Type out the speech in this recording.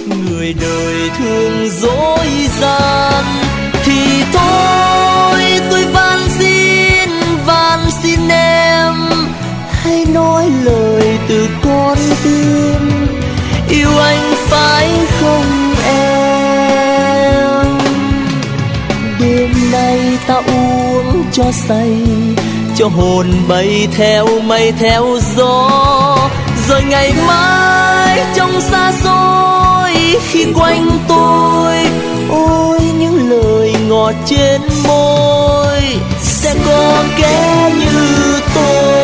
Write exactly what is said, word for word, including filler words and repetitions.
người đời thường dối gian thì thôi tôi van xin van xin em hãy nói lời từ con tim yêu anh phải không em. Đêm nay ta uống cho say cho hồn bay theo mây theo gió rồi ngày mai trong xa xôi khi quanh tôi ôi những lời ngọt trên môi sẽ có kẻ như tôi.